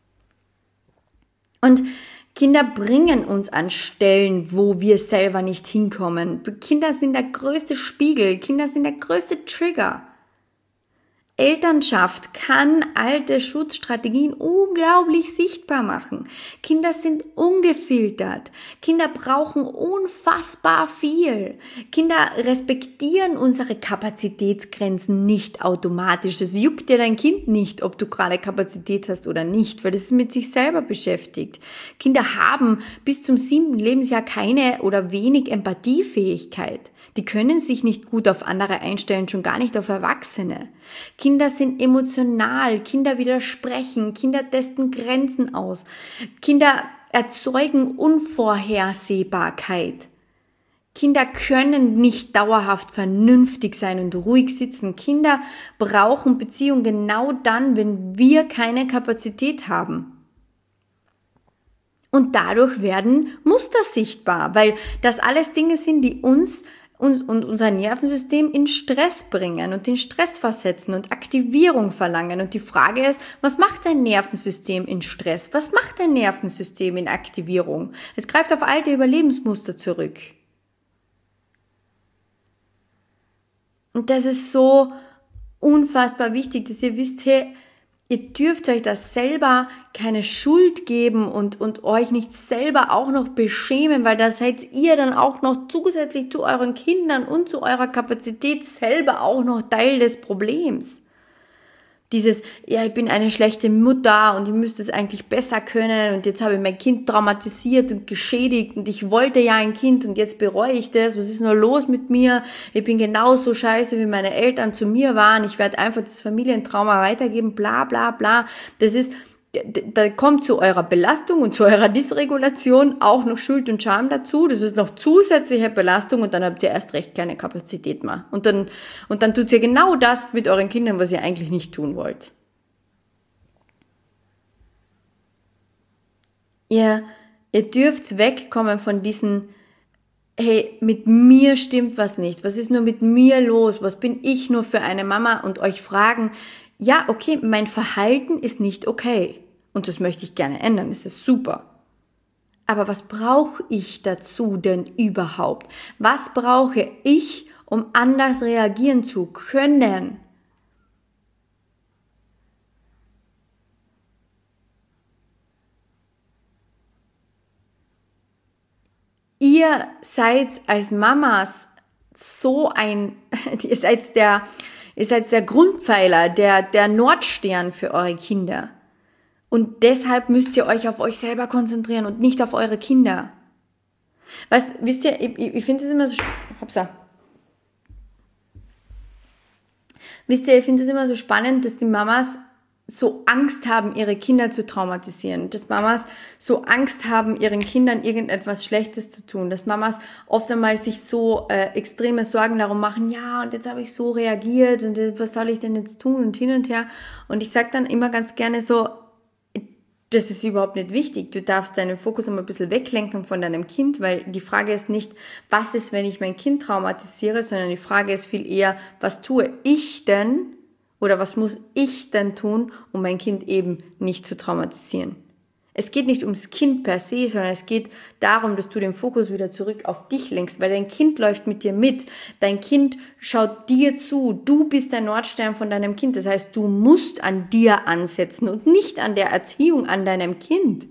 Speaker 1: Und Kinder bringen uns an Stellen, wo wir selber nicht hinkommen. Kinder sind der größte Spiegel, Kinder sind der größte Trigger. Elternschaft kann alte Schutzstrategien unglaublich sichtbar machen. Kinder sind ungefiltert. Kinder brauchen unfassbar viel. Kinder respektieren unsere Kapazitätsgrenzen nicht automatisch. Es juckt dir dein Kind nicht, ob du gerade Kapazität hast oder nicht, weil das ist mit sich selber beschäftigt. Kinder haben bis zum siebten Lebensjahr keine oder wenig Empathiefähigkeit. Die können sich nicht gut auf andere einstellen, schon gar nicht auf Erwachsene. Kinder sind emotional, Kinder widersprechen, Kinder testen Grenzen aus. Kinder erzeugen Unvorhersehbarkeit. Kinder können nicht dauerhaft vernünftig sein und ruhig sitzen. Kinder brauchen Beziehung genau dann, wenn wir keine Kapazität haben. Und dadurch werden Muster sichtbar, weil das alles Dinge sind, die uns und unser Nervensystem in Stress bringen und in Stress versetzen und Aktivierung verlangen. Und die Frage ist, was macht dein Nervensystem in Stress? Was macht dein Nervensystem in Aktivierung? Es greift auf alte Überlebensmuster zurück. Und das ist so unfassbar wichtig, dass ihr wisst, hey, ihr dürft euch das selber keine Schuld geben und, und euch nicht selber auch noch beschämen, weil da seid ihr dann auch noch zusätzlich zu euren Kindern und zu eurer Kapazität selber auch noch Teil des Problems. Dieses, ja, ich bin eine schlechte Mutter und ich müsste es eigentlich besser können und jetzt habe ich mein Kind traumatisiert und geschädigt und ich wollte ja ein Kind und jetzt bereue ich das. Was ist nur los mit mir? Ich bin genauso scheiße, wie meine Eltern zu mir waren. Ich werde einfach das Familientrauma weitergeben, bla bla bla. Das ist, da kommt zu eurer Belastung und zu eurer Dysregulation auch noch Schuld und Scham dazu. Das ist noch zusätzliche Belastung und dann habt ihr erst recht keine Kapazität mehr. Und dann, und dann tut ihr genau das mit euren Kindern, was ihr eigentlich nicht tun wollt. Ihr, ihr dürft wegkommen von diesen, hey, mit mir stimmt was nicht. Was ist nur mit mir los? Was bin ich nur für eine Mama? Und euch fragen, ja, okay, mein Verhalten ist nicht okay. Und das möchte ich gerne ändern, das ist super. Aber was brauche ich dazu denn überhaupt? Was brauche ich, um anders reagieren zu können? Ihr seid als Mamas so ein, ihr seid der, ihr seid der Grundpfeiler, der, der Nordstern für eure Kinder. Und deshalb müsst ihr euch auf euch selber konzentrieren und nicht auf eure Kinder. Weißt, wisst ihr, ich, ich, ich finde es immer so, hopsa. Wisst ihr, ich finde es immer so spannend, dass die Mamas so Angst haben, ihre Kinder zu traumatisieren, dass Mamas so Angst haben, ihren Kindern irgendetwas Schlechtes zu tun, dass Mamas oft einmal sich so äh, extreme Sorgen darum machen, ja, und jetzt habe ich so reagiert und was soll ich denn jetzt tun und hin und her. Und ich sage dann immer ganz gerne so, das ist überhaupt nicht wichtig. Du darfst deinen Fokus immer ein bisschen weglenken von deinem Kind, weil die Frage ist nicht, was ist, wenn ich mein Kind traumatisiere, sondern die Frage ist viel eher, was tue ich denn oder was muss ich denn tun, um mein Kind eben nicht zu traumatisieren. Es geht nicht ums Kind per se, sondern es geht darum, dass du den Fokus wieder zurück auf dich lenkst, weil dein Kind läuft mit dir mit. Dein Kind schaut dir zu. Du bist der Nordstern von deinem Kind. Das heißt, du musst an dir ansetzen und nicht an der Erziehung an deinem Kind.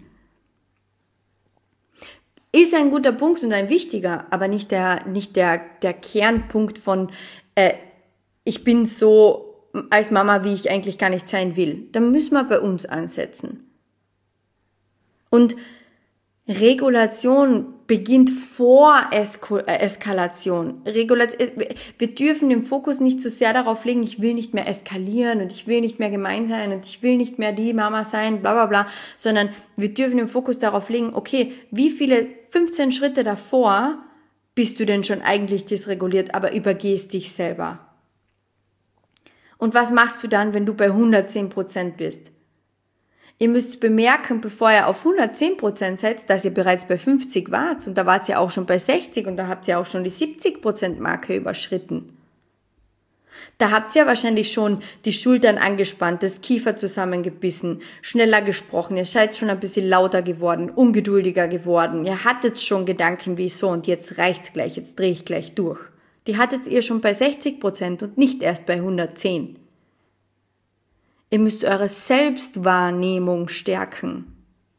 Speaker 1: Ist ein guter Punkt und ein wichtiger, aber nicht der, nicht der, der Kernpunkt von, äh, ich bin so als Mama, wie ich eigentlich gar nicht sein will. Da müssen wir bei uns ansetzen. Und Regulation beginnt vor Esko- äh, Eskalation. Regulation, wir dürfen den Fokus nicht zu sehr darauf legen, ich will nicht mehr eskalieren und ich will nicht mehr gemein sein und ich will nicht mehr die Mama sein, bla bla bla, sondern wir dürfen den Fokus darauf legen, okay, wie viele fünfzehn Schritte davor bist du denn schon eigentlich dysreguliert, aber übergehst dich selber? Und was machst du dann, wenn du bei hundertzehn Prozent bist? Ihr müsst bemerken, bevor ihr auf hundertzehn Prozent seid, dass ihr bereits bei fünfzig wart und da wart ihr auch schon bei sechzig und da habt ihr auch schon die siebzig Prozent Marke überschritten. Da habt ihr wahrscheinlich schon die Schultern angespannt, das Kiefer zusammengebissen, schneller gesprochen, ihr seid schon ein bisschen lauter geworden, ungeduldiger geworden, ihr hattet schon Gedanken wie so und jetzt reicht's gleich, jetzt drehe ich gleich durch. Die hattet ihr schon bei sechzig Prozent und nicht erst bei hundertzehn. Ihr müsst eure Selbstwahrnehmung stärken.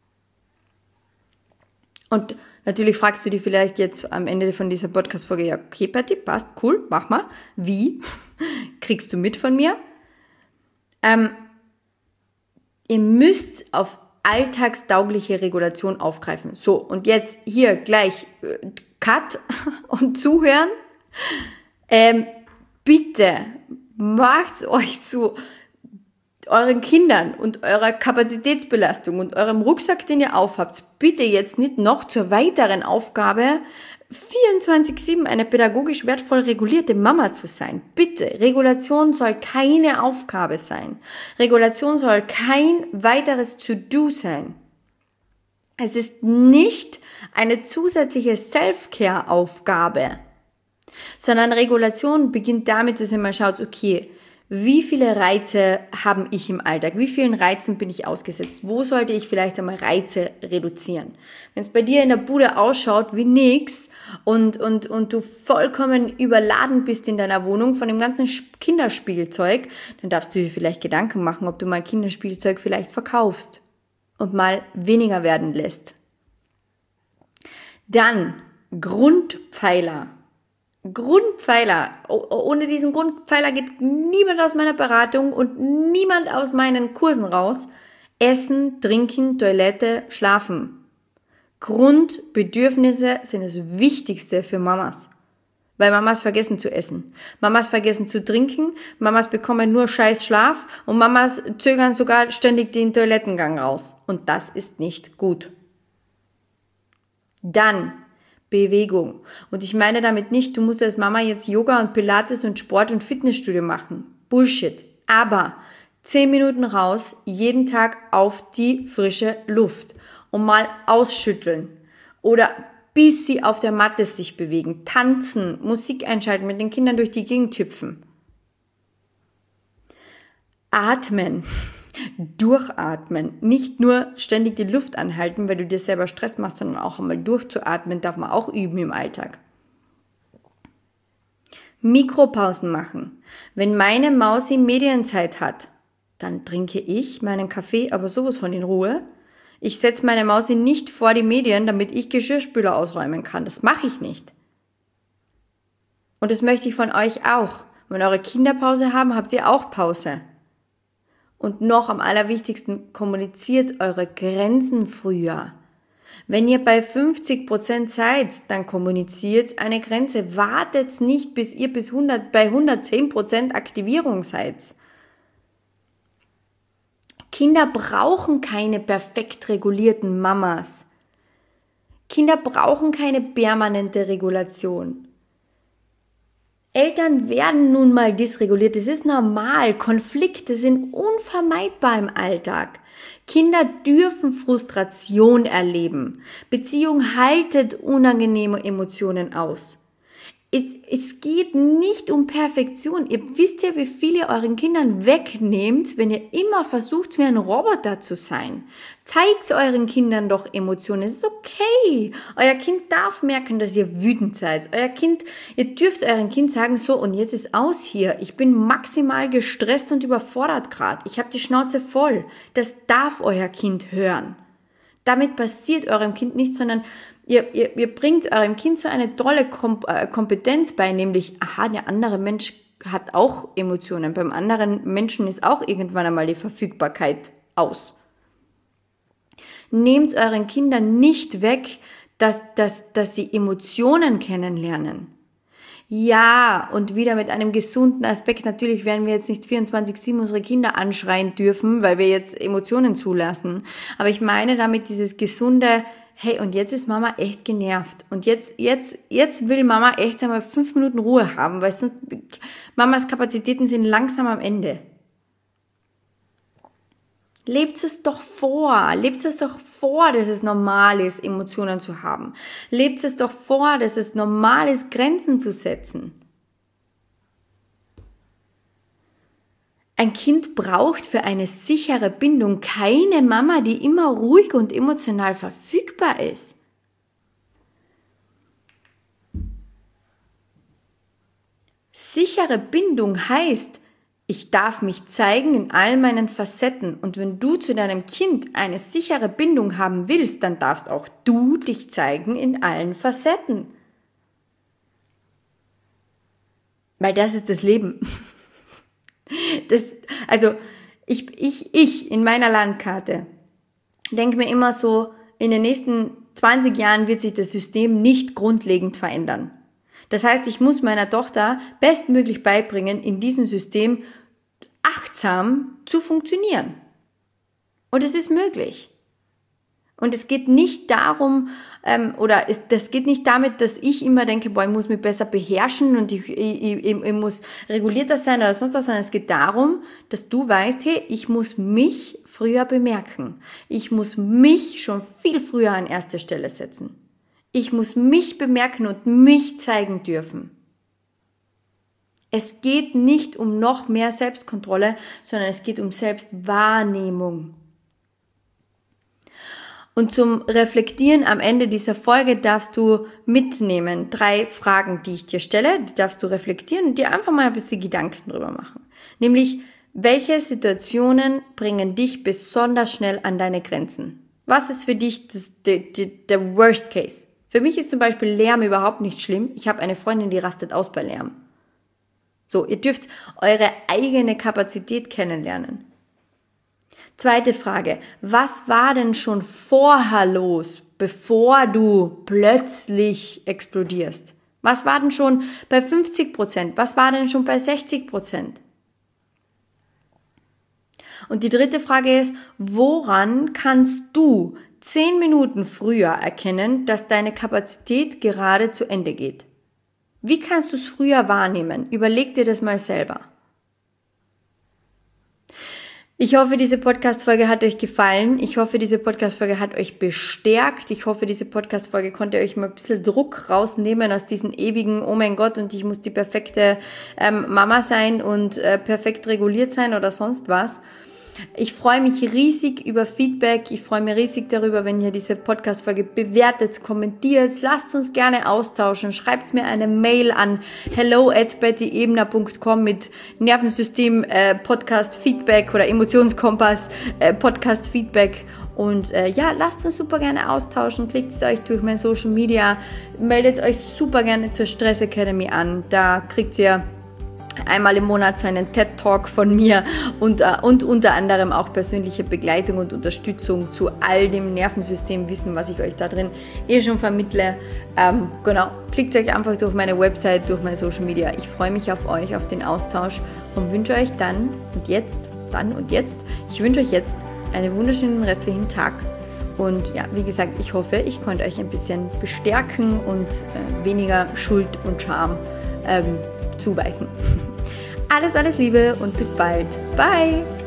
Speaker 1: Und natürlich fragst du dich vielleicht jetzt am Ende von dieser Podcast-Folge, ja, okay, Patty, passt, cool, mach mal. Wie? Kriegst du mit von mir? Ähm, ihr müsst auf alltagstaugliche Regulation aufgreifen. So, und jetzt hier gleich äh, Cut und zuhören. Ähm, bitte macht's euch zu euren Kindern und eurer Kapazitätsbelastung und eurem Rucksack, den ihr aufhabt, bitte jetzt nicht noch zur weiteren Aufgabe vierundzwanzig sieben eine pädagogisch wertvoll regulierte Mama zu sein. Bitte, Regulation soll keine Aufgabe sein. Regulation soll kein weiteres To-Do sein. Es ist nicht eine zusätzliche Self-Care-Aufgabe, sondern Regulation beginnt damit, dass ihr mal schaut, okay, wie viele Reize habe ich im Alltag? Wie vielen Reizen bin ich ausgesetzt? Wo sollte ich vielleicht einmal Reize reduzieren? Wenn es bei dir in der Bude ausschaut wie nix und, und, und du vollkommen überladen bist in deiner Wohnung von dem ganzen Kinderspielzeug, dann darfst du dir vielleicht Gedanken machen, ob du mal Kinderspielzeug vielleicht verkaufst und mal weniger werden lässt. Dann Grundpfeiler. Grundpfeiler. Ohne diesen Grundpfeiler geht niemand aus meiner Beratung und niemand aus meinen Kursen raus. Essen, trinken, Toilette, schlafen. Grundbedürfnisse sind das Wichtigste für Mamas. Weil Mamas vergessen zu essen. Mamas vergessen zu trinken. Mamas bekommen nur scheiß Schlaf und Mamas zögern sogar ständig den Toilettengang raus. Und das ist nicht gut. Dann Bewegung. Und ich meine damit nicht, du musst als Mama jetzt Yoga und Pilates und Sport und Fitnessstudio machen. Bullshit. Aber zehn Minuten raus, jeden Tag auf die frische Luft und mal ausschütteln. Oder bis sie auf der Matte sich bewegen, tanzen, Musik einschalten, mit den Kindern durch die Gegend hüpfen. Atmen. Durchatmen, nicht nur ständig die Luft anhalten, weil du dir selber Stress machst, sondern auch einmal durchzuatmen, darf man auch üben im Alltag. Mikropausen machen. Wenn meine Mausi Medienzeit hat, dann trinke ich meinen Kaffee, aber sowas von in Ruhe. Ich setze meine Mausi nicht vor die Medien, damit ich Geschirrspüler ausräumen kann. Das mache ich nicht. Und das möchte ich von euch auch. Wenn eure Kinder Pause haben, habt ihr auch Pause. Und noch am allerwichtigsten, kommuniziert eure Grenzen früher. Wenn ihr bei fünfzig Prozent seid, dann kommuniziert eine Grenze. Wartet nicht, bis ihr bis hundert, bei hundertzehn Prozent Aktivierung seid. Kinder brauchen keine perfekt regulierten Mamas. Kinder brauchen keine permanente Regulation. Eltern werden nun mal dysreguliert. Das ist normal. Konflikte sind unvermeidbar im Alltag. Kinder dürfen Frustration erleben. Beziehung haltet unangenehme Emotionen aus. Es, es geht nicht um Perfektion. Ihr wisst ja, wie viel ihr euren Kindern wegnehmt, wenn ihr immer versucht, wie ein Roboter zu sein. Zeigt euren Kindern doch Emotionen. Es ist okay. Euer Kind darf merken, dass ihr wütend seid. Euer Kind, ihr dürft eurem Kind sagen, so und jetzt ist aus hier. Ich bin maximal gestresst und überfordert gerade. Ich habe die Schnauze voll. Das darf euer Kind hören. Damit passiert eurem Kind nichts, sondern ihr, ihr, ihr bringt eurem Kind so eine tolle Kom- äh, Kompetenz bei, nämlich, aha, der andere Mensch hat auch Emotionen. Beim anderen Menschen ist auch irgendwann einmal die Verfügbarkeit aus. Nehmt euren Kindern nicht weg, dass, dass, dass sie Emotionen kennenlernen. Ja, und wieder mit einem gesunden Aspekt. Natürlich werden wir jetzt nicht vierundzwanzig sieben unsere Kinder anschreien dürfen, weil wir jetzt Emotionen zulassen. Aber ich meine damit dieses gesunde, hey, und jetzt ist Mama echt genervt. Und jetzt, jetzt, jetzt will Mama echt einmal fünf Minuten Ruhe haben, weil sonst, Mamas Kapazitäten sind langsam am Ende. Lebt es doch vor, lebt es doch vor, dass es normal ist, Emotionen zu haben. Lebt es doch vor, dass es normal ist, Grenzen zu setzen. Ein Kind braucht für eine sichere Bindung keine Mama, die immer ruhig und emotional verfügbar ist. Sichere Bindung heißt, ich darf mich zeigen in all meinen Facetten und wenn du zu deinem Kind eine sichere Bindung haben willst, dann darfst auch du dich zeigen in allen Facetten. Weil das ist das Leben. Das, also ich, ich, ich in meiner Landkarte denke mir immer so, in den nächsten zwanzig Jahren wird sich das System nicht grundlegend verändern. Das heißt, ich muss meiner Tochter bestmöglich beibringen, in diesem System achtsam zu funktionieren. Und es ist möglich. Und es geht nicht darum, ähm, oder es, das geht nicht damit, dass ich immer denke, boah, ich muss mich besser beherrschen und ich, ich, ich, ich muss regulierter sein oder sonst was, sondern es geht darum, dass du weißt, hey, ich muss mich früher bemerken. Ich muss mich schon viel früher an erste Stelle setzen. Ich muss mich bemerken und mich zeigen dürfen. Es geht nicht um noch mehr Selbstkontrolle, sondern es geht um Selbstwahrnehmung. Und zum Reflektieren am Ende dieser Folge darfst du mitnehmen drei Fragen, die ich dir stelle, die darfst du reflektieren und dir einfach mal ein bisschen Gedanken drüber machen. Nämlich, welche Situationen bringen dich besonders schnell an deine Grenzen? Was ist für dich das, der, der Worst Case? Für mich ist zum Beispiel Lärm überhaupt nicht schlimm. Ich habe eine Freundin, die rastet aus bei Lärm. So, ihr dürft eure eigene Kapazität kennenlernen. Zweite Frage, was war denn schon vorher los, bevor du plötzlich explodierst? Was war denn schon bei fünfzig Prozent? Was war denn schon bei sechzig Prozent? Und die dritte Frage ist, woran kannst du zehn Minuten früher erkennen, dass deine Kapazität gerade zu Ende geht? Wie kannst du es früher wahrnehmen? Überleg dir das mal selber. Ich hoffe, diese Podcast-Folge hat euch gefallen. Ich hoffe, diese Podcast-Folge hat euch bestärkt. Ich hoffe, diese Podcast-Folge konnte euch mal ein bisschen Druck rausnehmen aus diesen ewigen, oh mein Gott, und ich muss die perfekte ähm, Mama sein und äh, perfekt reguliert sein oder sonst was. Ich freue mich riesig über Feedback. Ich freue mich riesig darüber, wenn ihr diese Podcast-Folge bewertet, kommentiert. Lasst uns gerne austauschen. Schreibt mir eine Mail an hello at bettyebner punkt com mit Nervensystem, äh, Podcast, Feedback oder Emotionskompass, äh, Podcast, Feedback. Und äh, ja, lasst uns super gerne austauschen. Klickt es euch durch mein Social Media. Meldet euch super gerne zur Stress Academy an. Da kriegt ihr einmal im Monat so einen TED-Talk von mir und, äh, und unter anderem auch persönliche Begleitung und Unterstützung zu all dem Nervensystemwissen, was ich euch da drin eh schon vermittle. Ähm, genau, klickt euch einfach durch meine Website, durch meine Social Media. Ich freue mich auf euch, auf den Austausch und wünsche euch dann und jetzt, dann und jetzt, ich wünsche euch jetzt einen wunderschönen restlichen Tag. Und ja, wie gesagt, ich hoffe, ich konnte euch ein bisschen bestärken und äh, weniger Schuld und Scham ähm, zuweisen. Alles, alles Liebe und bis bald. Bye!